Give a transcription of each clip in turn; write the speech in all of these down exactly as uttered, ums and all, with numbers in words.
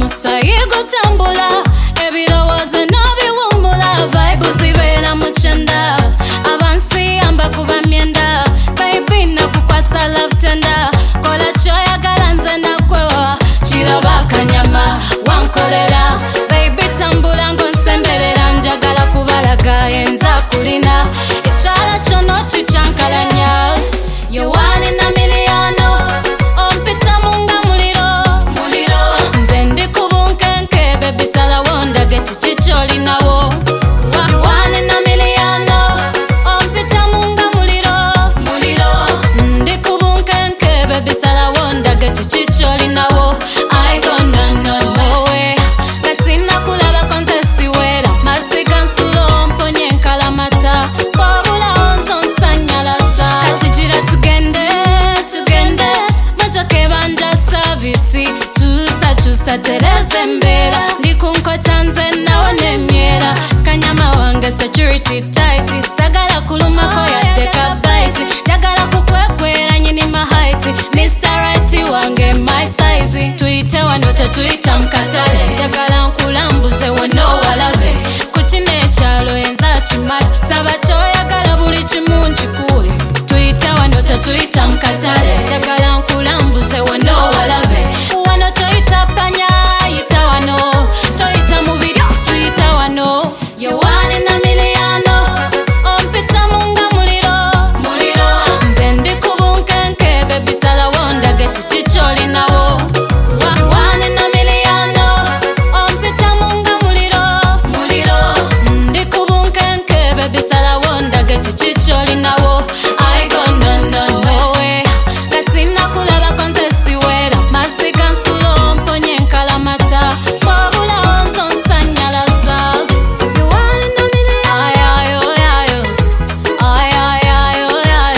Omusayi gutambula ebirowozo n'ebiwumula vibe zibera mu kyenda abansi yamba kuba myenda baby nakukwasa love tender kola kyoyagala nze nakwewa kiraba akanyama wankolera baby tambula ngonsemberera njagala kubalaga yenza kulina ekyala kyono kikyankalanya you one in a million ompita munga muliro muliro nze ndi kubunkenke baby sala wonda geti kikyolinawo one in a million ompita munga muliro muliro ndi kubunkenke baby sala wonda geti kikyolinawo I gonna know way kasina kulaba konze siwera masiga nsulo mponye nkalamata wabula onzo nsanyalaza kati gira tugende tugende motoke banja service chusa chusa tereze mbera ndi kunkota nze nawo nemyera kanyama wange security tight sagala kulumako yadde kabaiti jagala kukwekwera nyini mahaiti Mister Right wange my size tuyite wano tetuyita mukatale jagala nkulambuze wano walabe kukino ekyalo enza kimala saba kyoyagala buli kimu nkikuwe tuyite wano tetuyita mukatale jagala nkulambuze wano walabe wano toyita panya yita wano toyita mubiryo tuyita wano you one in a million ompita munga muliro muliro nze ndi kubunkenke baby sala wonda geti kikyolinawo one in a million ompita munga muliro muliro ndi kubunkenke baby sala wonda geti kikyolinawo I gonna know way kasina kulaba konze siwera masiga nsulo mponye nkalamata wabula onzo nsanyalaza you one in a million ay ay oy ay ay ay ay oy ay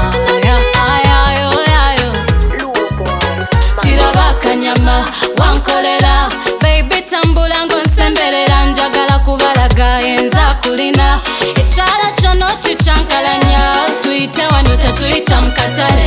ay ay oy ay kiraba akanyama wankolera baby tambula ngonsemberera njagala kubalaga yenza kulina ekyala kyono kikyankalanya tuyite wano tetuyita mukatale